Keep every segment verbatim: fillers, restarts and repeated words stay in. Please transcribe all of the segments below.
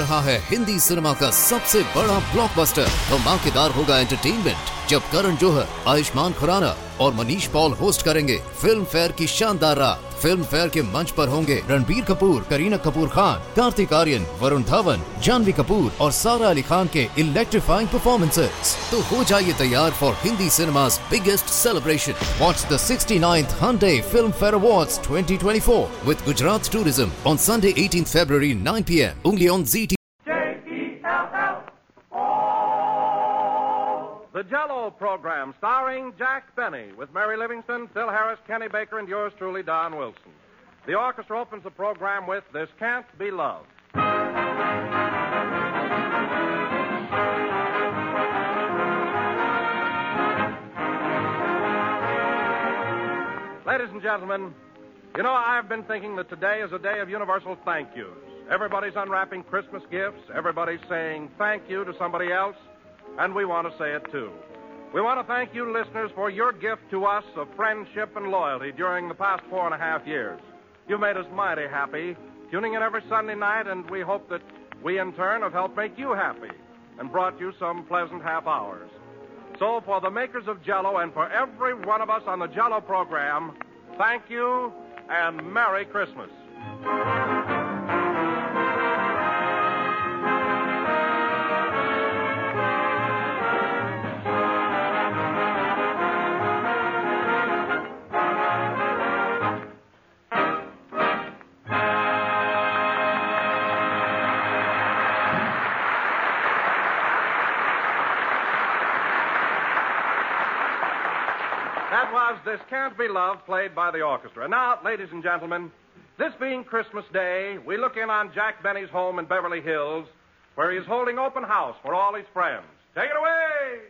रहा है हिंदी सिनेमा का सबसे बड़ा ब्लॉकबस्टर। धमाकेदार होगा एंटरटेनमेंट जब करण जौहर, आयुष्मान खुराना और मनीष पॉल होस्ट करेंगे फिल्म फेयर की शानदार रात। फिल्म फेयर के मंच पर होंगे रणबीर कपूर, करीना कपूर खान, कार्तिक आर्यन, वरुण धवन, जानवी कपूर और सारा अली खान के इलेक्ट्रीफाइंग परफॉर्मेंसेस। तो हो जाइए तैयार for Hindi cinema's biggest celebration. Watch the sixty-ninth Hyundai Film Fair Awards twenty twenty-four with Gujarat Tourism on Sunday eighteenth February nine p m only on Z T V. The Jell-O program starring Jack Benny with Mary Livingston, Phil Harris, Kenny Baker, and yours truly, Don Wilson. The orchestra opens the program with This Can't Be Love. Ladies and gentlemen, you know, I've been thinking that today is a day of universal thank yous. Everybody's unwrapping Christmas gifts. Everybody's saying thank you to somebody else. And we want to say it, too. We want to thank you, listeners, for your gift to us of friendship and loyalty during the past four and a half years. You've made us mighty happy, tuning in every Sunday night, and we hope that we, in turn, have helped make you happy and brought you some pleasant half hours. So, for the makers of Jell-O and for every one of us on the Jell-O program, thank you and Merry Christmas. That was This Can't Be Love, played by the orchestra. Now, ladies and gentlemen, this being Christmas Day, we look in on Jack Benny's home in Beverly Hills, where he is holding open house for all his friends. Take it away!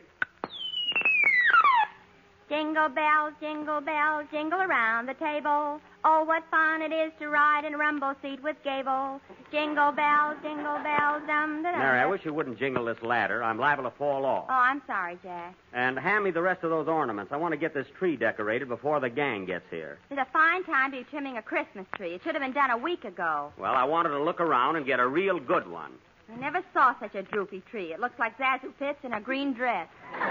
Jingle bells, jingle bells, jingle around the table. Oh, what fun it is to ride in a rumble seat with Gable. Jingle bells, jingle bells, dum da dum. Mary, I wish you wouldn't jingle this ladder. I'm liable to fall off. Oh, I'm sorry, Jack. And hand me the rest of those ornaments. I want to get this tree decorated before the gang gets here. It's a fine time to be trimming a Christmas tree. It should have been done a week ago. Well, I wanted to look around and get a real good one. I never saw such a droopy tree. It looks like Zazu Pitts in a green dress.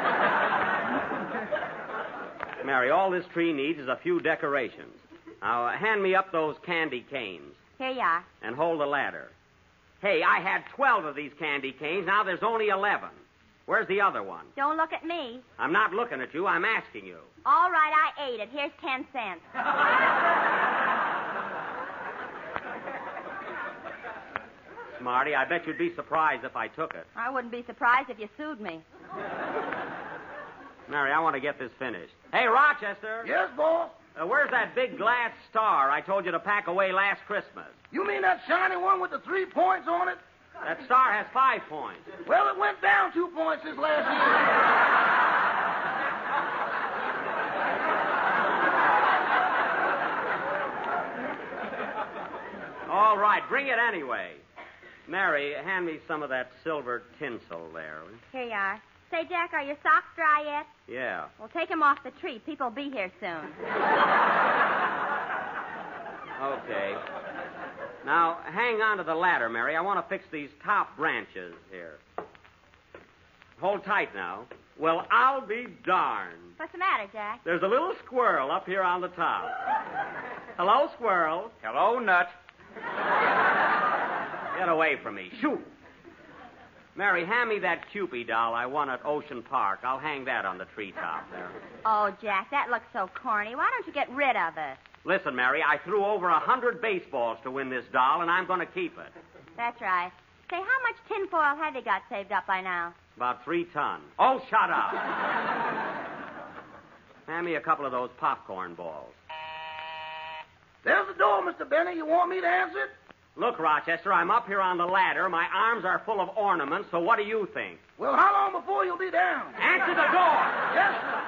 Mary, all this tree needs is a few decorations. Now, uh, hand me up those candy canes. Here you are. And hold the ladder. Hey, I had twelve of these candy canes. Now there's only eleven. Where's the other one? Don't look at me. I'm not looking at you. I'm asking you. All right, I ate it. Here's ten cents. Smarty, I bet you'd be surprised if I took it. I wouldn't be surprised if you sued me. Mary, I want to get this finished. Hey, Rochester. Yes, boss? Uh, where's that big glass star I told you to pack away last Christmas? You mean that shiny one with the three points on it? That star has five points. Well, it went down two points this last year. All right, bring it anyway. Mary, hand me some of that silver tinsel there. Here you are. Say, Jack, are your socks dry yet? Yeah. Well, take them off the tree. People will be here soon. Okay. Now, hang on to the ladder, Mary. I want to fix these top branches here. Hold tight now. Well, I'll be darned. What's the matter, Jack? There's a little squirrel up here on the top. Hello, squirrel. Hello, Nut. Get away from me. Shoo. Mary, hand me that Cupid doll I won at Ocean Park. I'll hang that on the treetop there. Oh, Jack, that looks so corny. Why don't you get rid of it? Listen, Mary, I threw over a hundred baseballs to win this doll, and I'm going to keep it. That's right. Say, how much tinfoil have you got saved up by now? About three tons. Oh, shut up. Hand me a couple of those popcorn balls. There's the door, Mister Benny. You want me to answer it? Look, Rochester, I'm up here on the ladder. My arms are full of ornaments, so what do you think? Well, how long before you'll be down? Answer the door! Yes, sir.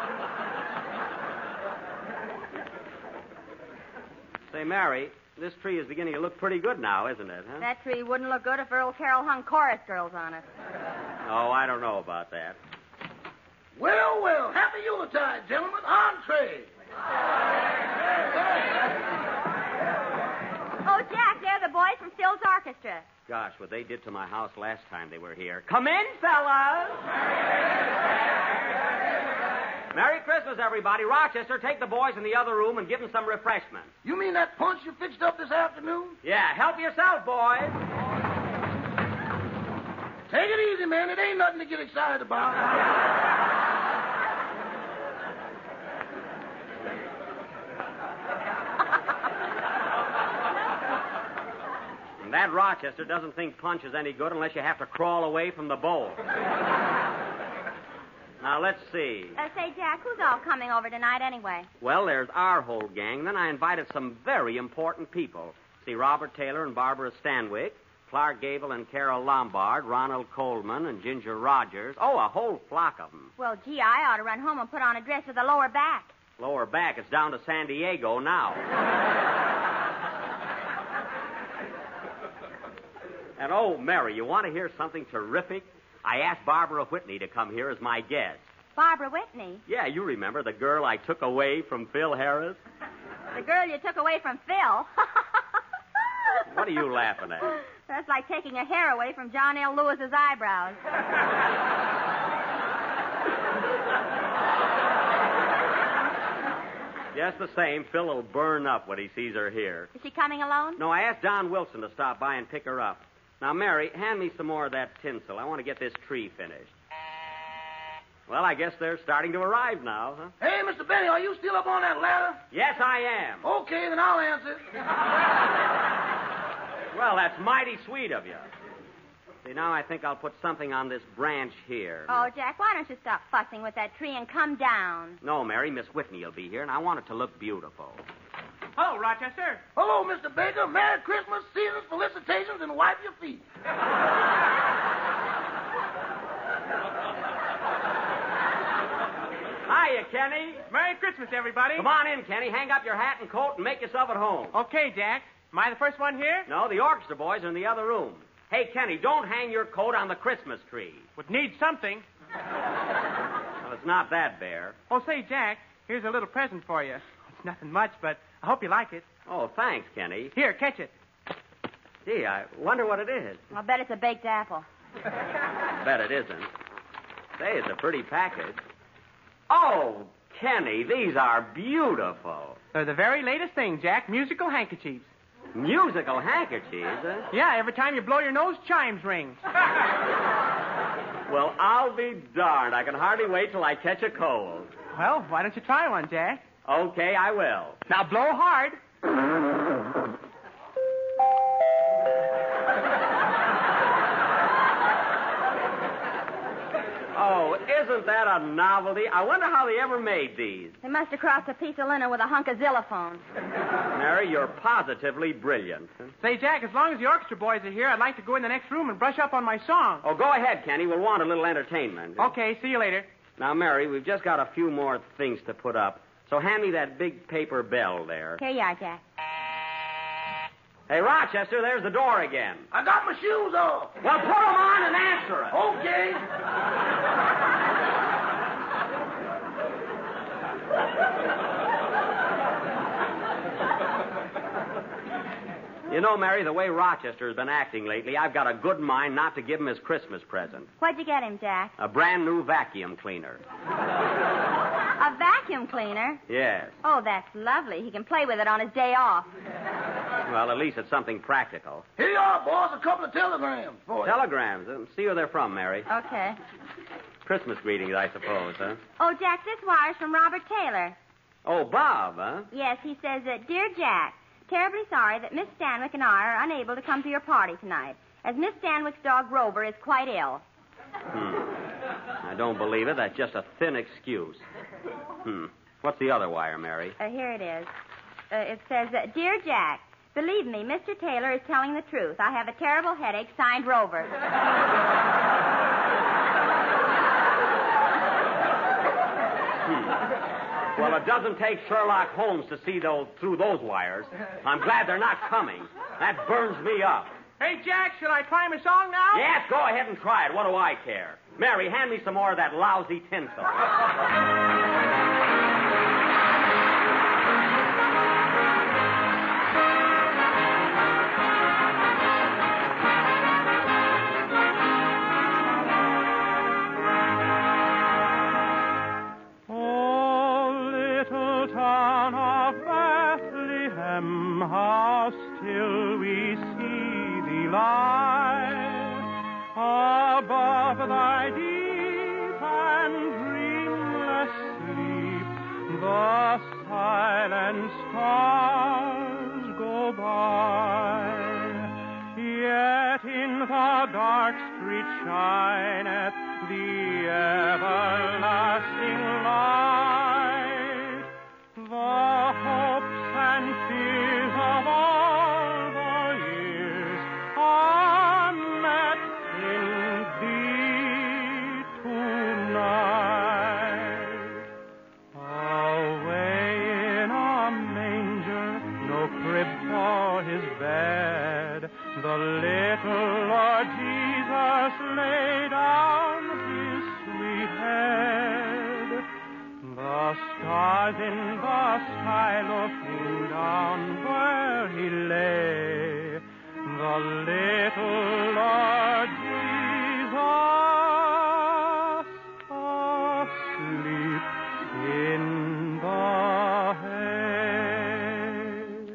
Say, Mary, this tree is beginning to look pretty good now, isn't it, huh? That tree wouldn't look good if Earl Carroll hung chorus girls on it. Oh, I don't know about that. Well, well, happy Yuletide, gentlemen. Entree. Oh, Jack, they're the boys from Phil's orchestra. Gosh, what they did to my house last time they were here. Come in, fellas! Merry Christmas, everybody. Rochester, take the boys in the other room and give them some refreshment. You mean that punch you fixed up this afternoon? Yeah, help yourself, boys. Take it easy, man. It ain't nothing to get excited about. That Rochester doesn't think punch is any good unless you have to crawl away from the bowl. Now, let's see. Uh, say, Jack, who's all coming over tonight anyway? Well, there's our whole gang. Then I invited some very important people. See, Robert Taylor and Barbara Stanwyck, Clark Gable and Carol Lombard, Ronald Coleman and Ginger Rogers. Oh, a whole flock of them. Well, gee, I ought to run home and put on a dress with a lower back. Lower back. It's down to San Diego now. And, oh, Mary, you want to hear something terrific? I asked Barbara Whitney to come here as my guest. Barbara Whitney? Yeah, you remember the girl I took away from Phil Harris? The girl you took away from Phil? What are you laughing at? That's like taking a hair away from John L. Lewis's eyebrows. Just the same, Phil will burn up when he sees her here. Is she coming alone? No, I asked Don Wilson to stop by and pick her up. Now, Mary, hand me some more of that tinsel. I want to get this tree finished. Well, I guess they're starting to arrive now, huh? Hey, Mister Benny, are you still up on that ladder? Yes, I am. Okay, then I'll answer. Well, that's mighty sweet of you. See, now I think I'll put something on this branch here. Oh, Jack, why don't you stop fussing with that tree and come down? No, Mary, Miss Whitney will be here, and I want it to look beautiful. Hello, Rochester. Hello, Mister Baker. Merry Christmas, season's felicitations, and wipe your feet. Hiya, Kenny. Merry Christmas, everybody. Come on in, Kenny. Hang up your hat and coat and make yourself at home. Okay, Jack. Am I the first one here? No, the orchestra boys are in the other room. Hey, Kenny, don't hang your coat on the Christmas tree. Would need something. Well, it's not that bare. Oh, say, Jack, here's a little present for you. It's nothing much, but I hope you like it. Oh, thanks, Kenny. Here, catch it. Gee, I wonder what it is. I'll bet it's a baked apple. Bet it isn't. Say, it's a pretty package. Oh, Kenny, these are beautiful. They're the very latest thing, Jack. Musical handkerchiefs. Musical handkerchiefs, huh? Yeah, every time you blow your nose, chimes ring. Well, I'll be darned. I can hardly wait till I catch a cold. Well, why don't you try one, Jack? Okay, I will. Now blow hard. Oh, isn't that a novelty? I wonder how they ever made these. They must have crossed a piece of linen with a hunk of xylophone. Mary, you're positively brilliant. Say, Jack, as long as the orchestra boys are here, I'd like to go in the next room and brush up on my song. Oh, go ahead, Kenny. We'll want a little entertainment. Okay, see you later. Now, Mary, we've just got a few more things to put up. So hand me that big paper bell there. Here you are, Jack. Hey, Rochester, there's the door again. I got my shoes off. Well, put them on and answer it. Okay. You know, Mary, the way Rochester has been acting lately, I've got a good mind not to give him his Christmas present. What'd you get him, Jack? A brand new vacuum cleaner. A vacuum cleaner? Yes. Oh, that's lovely. He can play with it on his day off. Well, at least it's something practical. Here you are, boss. A couple of telegrams for you. Telegrams. Uh, see who they're from, Mary. Okay. Christmas greetings, I suppose, huh? Oh, Jack, this wire's from Robert Taylor. Oh, Bob, huh? Yes, he says that, Dear Jack, terribly sorry that Miss Stanwyck and I are unable to come to your party tonight, as Miss Stanwyck's dog Rover is quite ill. Hmm. I don't believe it. That's just a thin excuse. Hmm. What's the other wire, Mary? Uh, here it is. Uh, it says, uh, Dear Jack, believe me, Mister Taylor is telling the truth. I have a terrible headache, signed Rover. Hmm. Well, it doesn't take Sherlock Holmes to see those through those wires. I'm glad they're not coming. That burns me up. Hey, Jack, should I try my song now? Yes, go ahead and try it. What do I care? Mary, hand me some more of that lousy tinsel. thy deep and dreamless sleep, the silent stars go by. Yet in the dark street shineth the everlasting light. The hopes and fears of all the years are met in thee tonight. Away in a manger, no crib for his bed, the little Lord Jesus lay down his sweet head. The stars in the sky looking down where he lay, the little Lord Jesus asleep in the hay.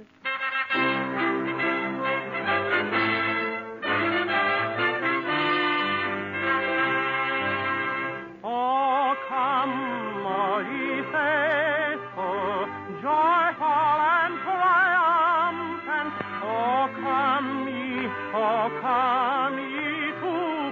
Oh, come, all ye faithful, joyful and triumphant. Oh, come ye, oh, come ye to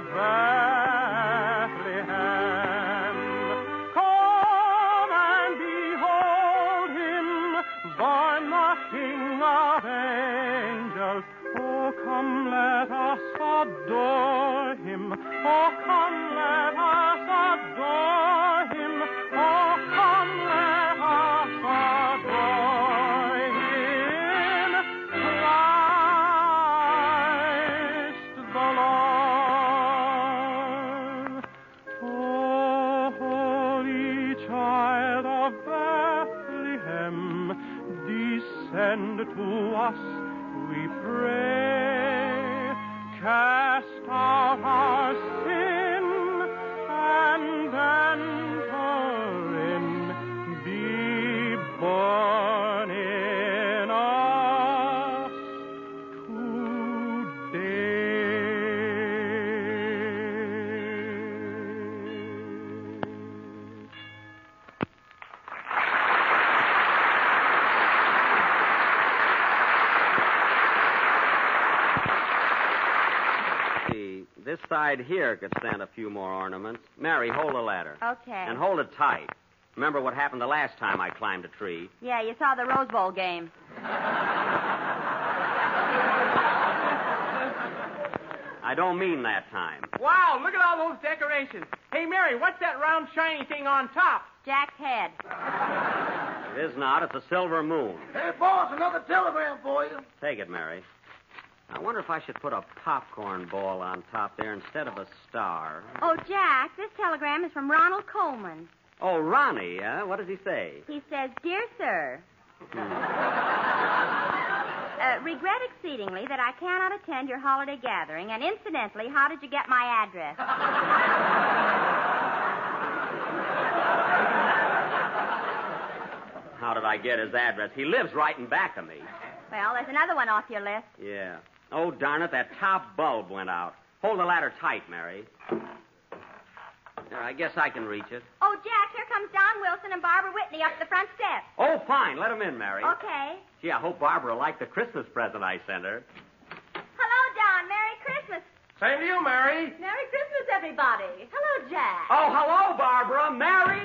Bethlehem. Come and behold him, born the King of angels. Oh, come, let us adore him. Oh, come, let us adore him. Oh, come, let us adore him. Christ the Lord. Oh, holy child of Bethlehem, descend to us, we pray. Cast out our sin and enter in. Be born in us This side here could stand a few more ornaments. Mary, hold the ladder. Okay. And hold it tight. Remember what happened the last time I climbed a tree. Yeah, you saw the Rose Bowl game. I don't mean that time. Wow, look at all those decorations. Hey, Mary, what's that round shiny thing on top? Jack's head. It is not. It's a silver moon. Hey, boss, another telegram for you. Take it, Mary. I wonder if I should put a popcorn ball on top there instead of a star. Oh, Jack, this telegram is from Ronald Coleman. Oh, Ronnie, uh, what does he say? He says, Dear Sir, uh, regret exceedingly that I cannot attend your holiday gathering, and incidentally, how did you get my address? How did I get his address? He lives right in back of me. Well, there's another one off your list. Yeah. Oh, darn it, that top bulb went out. Hold the ladder tight, Mary. There, I guess I can reach it. Oh, Jack, here comes Don Wilson and Barbara Whitney up the front steps. Oh, fine. Let them in, Mary. Okay. Gee, I hope Barbara liked the Christmas present I sent her. Hello, Don. Merry Christmas. Same to you, Mary. Merry Christmas, everybody. Hello, Jack. Oh, hello, Barbara. Mary.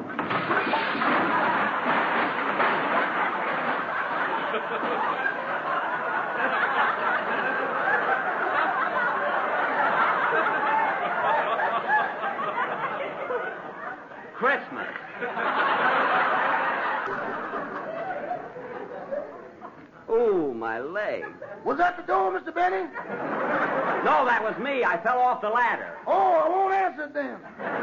Christmas. Ooh, my leg. Was that the door, Mister Benny? No, that was me. I fell off the ladder. Oh, I won't answer it then.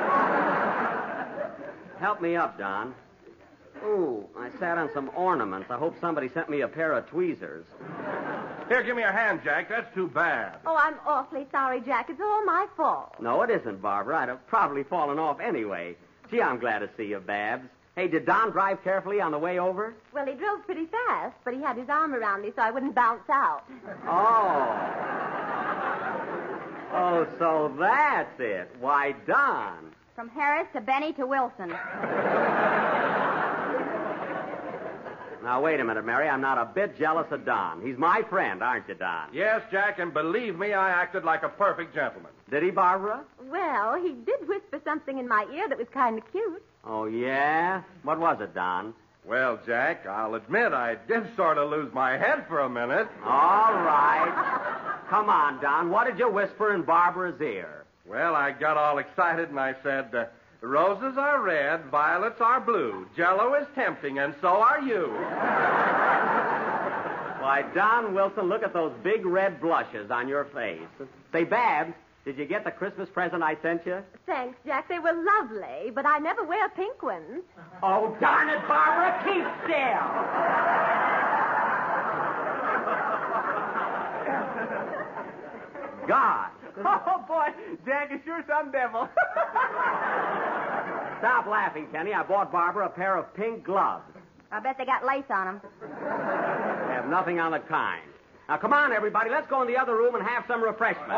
Help me up, Don. Ooh, I sat on some ornaments. I hope somebody sent me a pair of tweezers. Here, give me your hand, Jack. That's too bad. Oh, I'm awfully sorry, Jack. It's all my fault. No, it isn't, Barbara. I'd have probably fallen off anyway. Gee, I'm glad to see you, Babs. Hey, did Don drive carefully on the way over? Well, he drove pretty fast, but he had his arm around me so I wouldn't bounce out. Oh. Oh, Oh, so that's it. Why, Don. From Harris to Benny to Wilson. Now, wait a minute, Mary. I'm not a bit jealous of Don. He's my friend, aren't you, Don? Yes, Jack, and believe me, I acted like a perfect gentleman. Did he, Barbara? Well, he did whisper something in my ear that was kind of cute. Oh, yeah? What was it, Don? Well, Jack, I'll admit I did sort of lose my head for a minute. All right. Come on, Don. What did you whisper in Barbara's ear? Well, I got all excited and I said, uh, roses are red, violets are blue, Jell-O is tempting, and so are you. Why, Don Wilson, look at those big red blushes on your face. Say, Babs, did you get the Christmas present I sent you? Thanks, Jack. They were lovely, but I never wear pink ones. Oh, darn it, Barbara, keep still. God. Oh, boy, Jack is sure some devil. Stop laughing, Kenny. I bought Barbara a pair of pink gloves. I bet they got lace on them. They have nothing on the kind. Now, come on, everybody. Let's go in the other room and have some refreshments.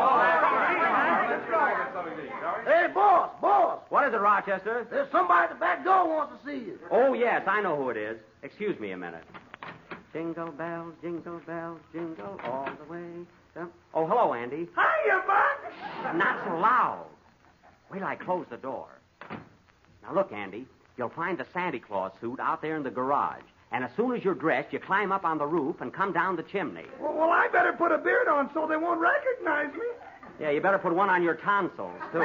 Hey, boss, boss. What is it, Rochester? There's somebody at the back door wants to see you. Oh, yes, I know who it is. Excuse me a minute. Jingle bells, jingle bells, jingle all the way. down- Oh, hello, Andy. Hiya, Buck. Not so loud. Wait till I close the door. Now, look, Andy. You'll find the Santa Claus suit out there in the garage. And as soon as you're dressed, you climb up on the roof and come down the chimney. Well, well, I better put a beard on so they won't recognize me. Yeah, you better put one on your tonsils, too.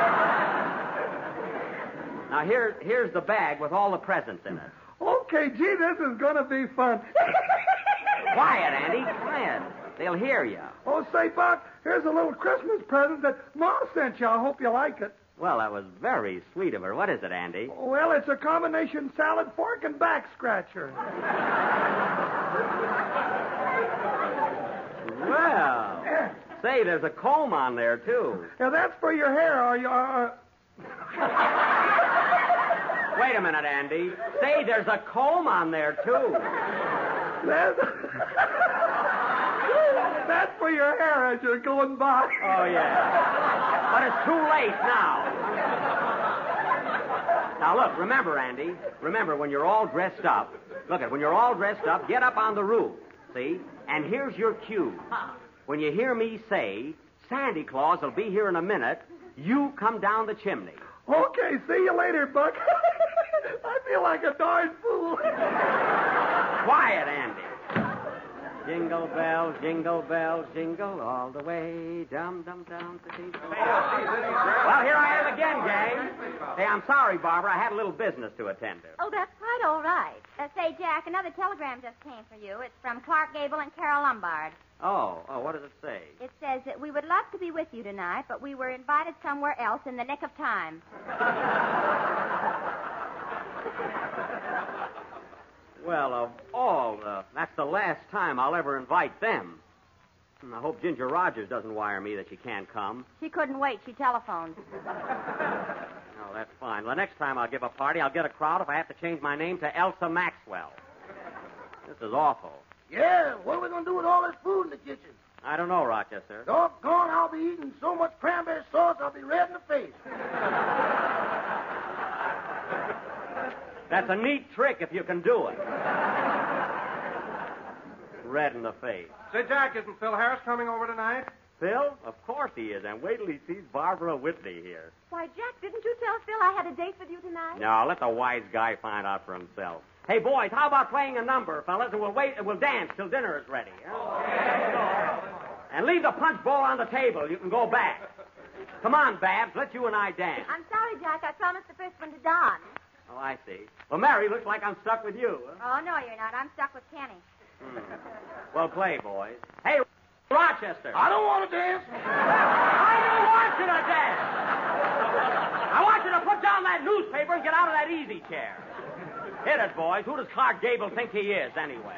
Now, here, here's the bag with all the presents in it. Okay, gee, this is going to be fun. Quiet, Andy. Quiet. They'll hear you. Oh, say, Buck, here's a little Christmas present that Ma sent you. I hope you like it. Well, that was very sweet of her. What is it, Andy? Well, it's a combination salad, fork, and back scratcher. Well, say, there's a comb on there, too. Now, that's for your hair. Are you... Uh... Wait a minute, Andy. Say, there's a comb on there, too. That's... that's for your hair as you're going by. Oh, yeah. But it's too late now. Now, look, remember, Andy. Remember, when you're all dressed up, look, at when you're all dressed up, get up on the roof, see? And here's your cue. When you hear me say, Santa Claus will be here in a minute, you come down the chimney. Okay, see you later, Buck. I feel like a darn fool. Quiet, Andy. Jingle bells, jingle bells, jingle all the way. Dum, dum, dum. Well, here I am again, gang. Hey, I'm sorry, Barbara. I had a little business to attend to. Oh, that's quite all right. Uh, say, Jack, another telegram just came for you. It's from Clark Gable and Carol Lombard. Oh, oh, what does it say? It says that we would love to be with you tonight, but we were invited somewhere else in the nick of time. Well, of all the... That's the last time I'll ever invite them. I hope Ginger Rogers doesn't wire me that she can't come. She couldn't wait. She telephoned. Oh, that's fine. The next time I'll give a party, I'll get a crowd if I have to change my name to Elsa Maxwell. This is awful. Yeah, what are we going to do with all this food in the kitchen? I don't know, Rochester. Doggone, I'll be eating so much cranberry sauce I'll be red in the face. That's a neat trick if you can do it. Red in the face. Say, Jack, isn't Phil Harris coming over tonight? Phil? Of course he is. And wait till he sees Barbara Whitney here. Why, Jack, didn't you tell Phil I had a date with you tonight? No, let the wise guy find out for himself. Hey, boys, how about playing a number, fellas, and we'll wait and we'll dance till dinner is ready. Huh? And leave the punch bowl on the table. You can go back. Come on, Babs. Let you and I dance. I'm sorry, Jack. I promised the first one to Don. Oh, I see. Well, Mary, looks like I'm stuck with you. Huh? Oh, no, you're not. I'm stuck with Kenny. Hmm. Well, play, boys. Hey, Rochester. I don't want to dance. I don't want you to dance. I want you to put down that newspaper and get out of that easy chair. Hit it, boys. Who does Clark Gable think he is, anyway?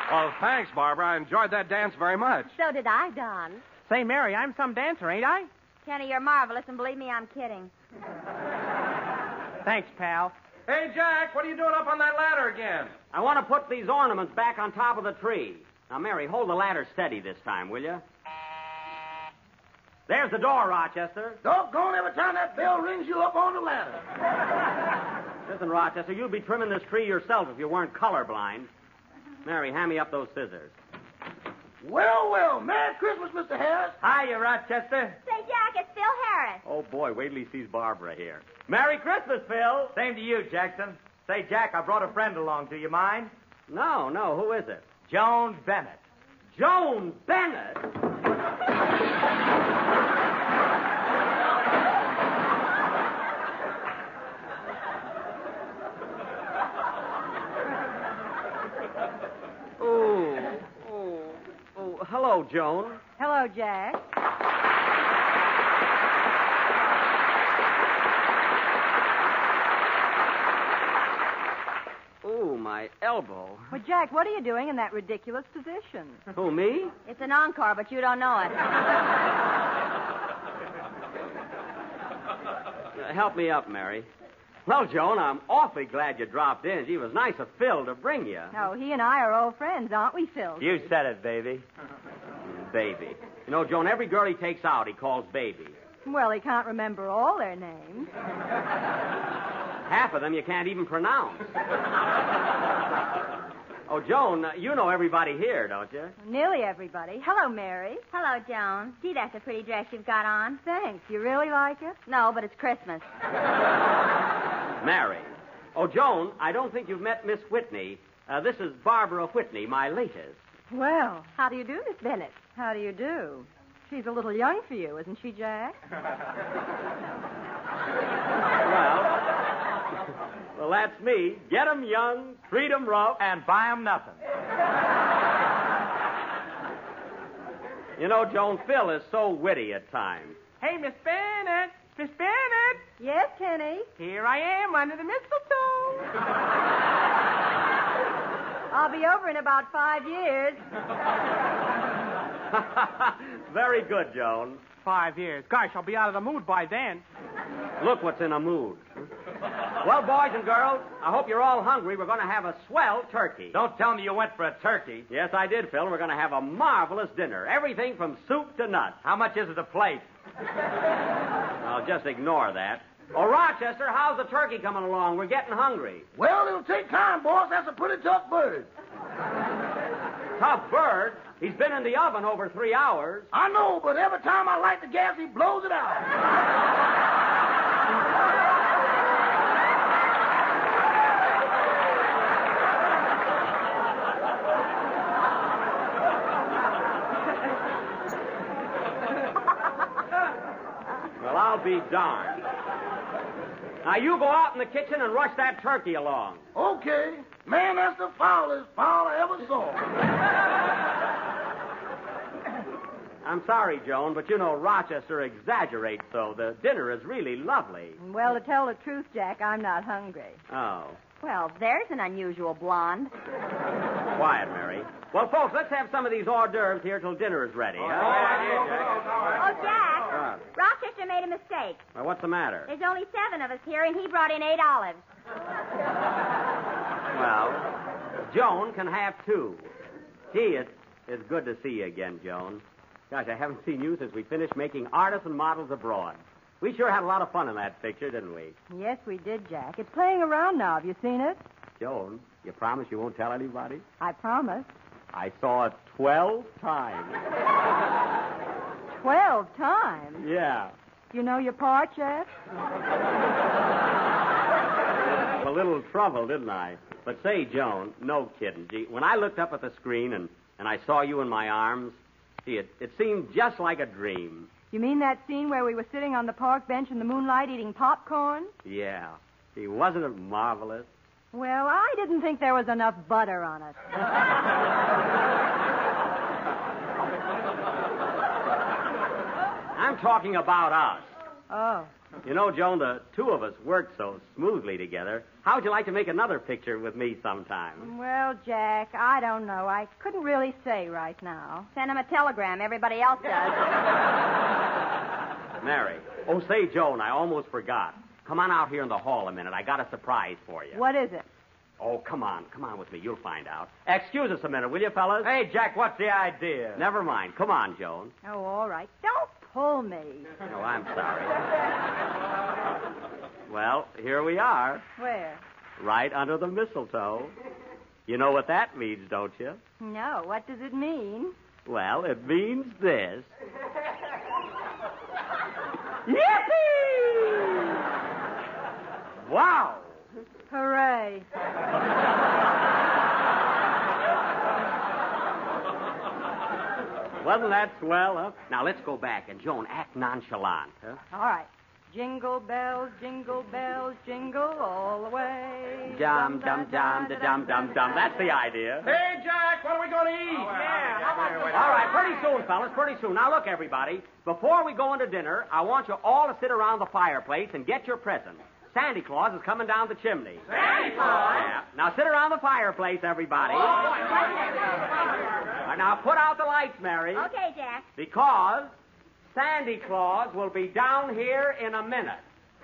Well, thanks, Barbara. I enjoyed that dance very much. So did I, Don. Say, Mary, I'm some dancer, ain't I? Kenny, you're marvelous, and believe me, I'm kidding. Thanks, pal. Hey, Jack, what are you doing up on that ladder again? I want to put these ornaments back on top of the tree. Now, Mary, hold the ladder steady this time, will you? There's the door, Rochester. Doggone, every time that bell rings you up on the ladder. Listen, Rochester, you'd be trimming this tree yourself if you weren't colorblind. Mary, hand me up those scissors. Well, well, Merry Christmas, Mister Harris. Hiya, Rochester. Say, Jack, it's Phil Harris. Oh, boy, wait till he sees Barbara here. Merry Christmas, Phil. Same to you, Jackson. Say, Jack, I brought a friend along. Do you mind? No, no, who is it? Joan Bennett. Joan Bennett? oh, oh, oh, hello, Joan. Hello, Jack. Oh, my elbow. Well, Jack, what are you doing in that ridiculous position? Who, me? It's an encore, but you don't know it. Uh, help me up, Mary. Well, Joan, I'm awfully glad you dropped in. Gee, it was nice of Phil to bring you. Oh, he and I are old friends, aren't we, Phil? You said it, baby. Baby. You know, Joan, every girl he takes out, he calls baby. Well, he can't remember all their names. Half of them you can't even pronounce. Oh, Joan, uh, you know everybody here, don't you? Nearly everybody. Hello, Mary. Hello, Joan. Gee, that's a pretty dress you've got on. Thanks. You really like it? No, but it's Christmas. Mary. Oh, Joan, I don't think you've met Miss Whitney. Uh, this is Barbara Whitney, my latest. Well, how do you do, Miss Bennett? How do you do? She's a little young for you, isn't she, Jack? Well... Well, that's me. Get 'em young, treat 'em rough, And buy 'em nothing. You know, Joan, Phil is so witty at times. Hey, Miss Bennett. Miss Bennett. Yes, Kenny. Here I am under the mistletoe. I'll be over in about five years. Very good, Joan. Five years. Gosh, I'll be out of the mood by then. Look what's in a mood. Well, boys and girls, I hope you're all hungry. We're going to have a swell turkey. Don't tell me you went for a turkey. Yes, I did, Phil. We're going to have a marvelous dinner. Everything from soup to nuts. How much is it a plate? I'll just ignore that. Oh, Rochester, how's the turkey coming along? We're getting hungry. Well, it'll take time, boss. That's a pretty tough bird. Tough bird? He's been in the oven over three hours. I know, but every time I light the gas, he blows it out. Well, I'll be darned. Now, you go out in the kitchen and rush that turkey along. Okay. Man, that's the foulest foul I ever saw. I'm sorry, Joan, but you know Rochester exaggerates so. The dinner is really lovely. Well, to tell the truth, Jack, I'm not hungry. Oh. Well, there's an unusual blonde. Quiet, Mary. Well, folks, let's have some of these hors d'oeuvres here till dinner is ready. Huh? Oh, Jack. What? Rochester made a mistake. Well, what's the matter? There's only seven of us here, and he brought in eight olives. Well, Joan can have two. Gee, it's, it's good to see you again, Joan. Gosh, I haven't seen you since we finished making Artisan Models Abroad. We sure had a lot of fun in that picture, didn't we? Yes, we did, Jack. It's playing around now. Have you seen it? Joan, you promise you won't tell anybody? I promise. I saw it twelve times. Twelve times? Yeah. You know your part, Jeff? A little trouble, didn't I? But say, Joan, no kidding. Gee, when I looked up at the screen and, and I saw you in my arms, gee, it, it seemed just like a dream. You mean that scene where we were sitting on the park bench in the moonlight eating popcorn? Yeah. Gee, wasn't it marvelous? Well, I didn't think there was enough butter on it. I'm talking about us. Oh. You know, Joan, the two of us worked so smoothly together. How would you like to make another picture with me sometime? Well, Jack, I don't know. I couldn't really say right now. Send him a telegram. Everybody else does. Mary. Oh, say, Joan, I almost forgot. Come on out here in the hall a minute. I got a surprise for you. What is it? Oh, come on. Come on with me. You'll find out. Excuse us a minute, will you, fellas? Hey, Jack, what's the idea? Never mind. Come on, Joan. Oh, all right. Don't pull me. Oh, I'm sorry. Well, here we are. Where? Right under the mistletoe. You know what that means, don't you? No. What does it mean? Well, it means this. Yippee! Wow! Hooray. Wasn't that swell, huh? Now, let's go back, and Joan, act nonchalant, huh? All right. Jingle bells, jingle bells, jingle all the way. Dum, dum, dum, da, dum, dum, dum. That's the idea. Hey, Jack, what are we going to eat? Yeah, how about this? All right, pretty soon, fellas, pretty soon. Now, look, everybody. Before we go into dinner, I want you all to sit around the fireplace and get your presents. Santa Claus is coming down the chimney. Santa Claus? Yeah. Now, sit around the fireplace, everybody. All right, now, put out the lights, Mary. Okay, Jack. Because Santa Claus will be down here in a minute.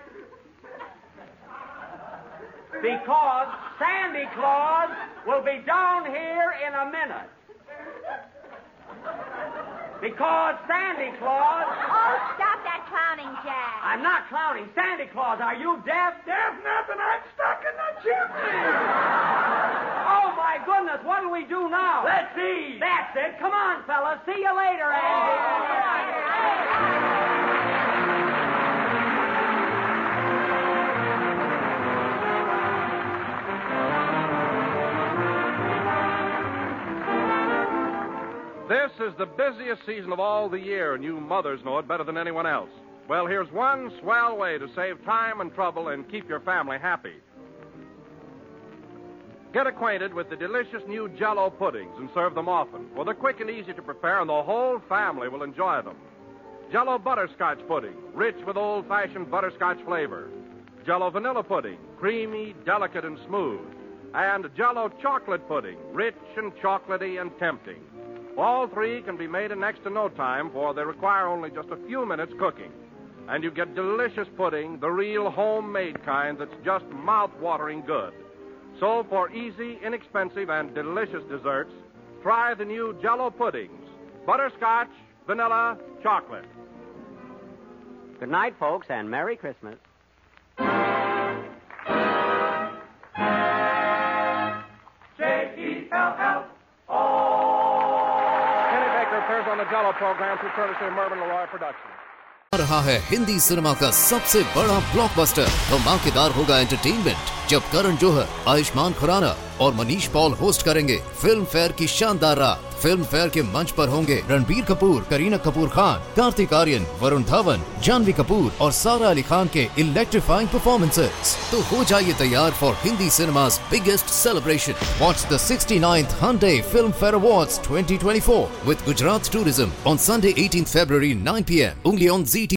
Because Santa Claus will be down here in a minute. Because Santa Claus... Oh, stop that clowning, Jack. I'm not clowning. Santa Claus, are you deaf? There's nothing. I'm stuck in the chimney. Oh, my goodness, what do we do now? Let's eat. That's it. Come on, fellas. See you later, Andy. This is the busiest season of all the year, and you mothers know it better than anyone else. Well, here's one swell way to save time and trouble and keep your family happy. Get acquainted with the delicious new Jell-O puddings and serve them often. Well, they're quick and easy to prepare, and the whole family will enjoy them. Jell-O butterscotch pudding, rich with old-fashioned butterscotch flavor. Jell-O vanilla pudding, creamy, delicate, and smooth. And Jell-O chocolate pudding, rich and chocolatey and tempting. All three can be made in next to no time, for they require only just a few minutes cooking. And you get delicious pudding, the real homemade kind that's just mouth-watering good. So for easy, inexpensive, and delicious desserts, try the new Jell-O puddings. Butterscotch, vanilla, chocolate. Good night, folks, and Merry Christmas. J E L L. Appears on the Jell-O program through courtesy of Mervyn LeRoy Productions. आ रहा है Hindi cinema का सबसे बड़ा blockbuster धमाकेदार होगा entertainment जब करण जौहर, आयुष्मान खुराना और मनीष पॉल होस्ट करेंगे फिल्म फेयर की शानदार रात। फिल्म फेयर के मंच पर होंगे रणबीर कपूर, करीना कपूर खान, कार्तिक आर्यन, वरुण धवन, जानवी कपूर और सारा अली खान के इलेक्ट्रीफाइंग परफॉर्मेंसेस। तो हो जाइए तैयार for Hindi cinema's biggest celebration. Watch the sixty-ninth Hyundai Film Fair Awards twenty twenty-four with Gujarat Tourism on Sunday eighteenth February nine p m only on Z T V.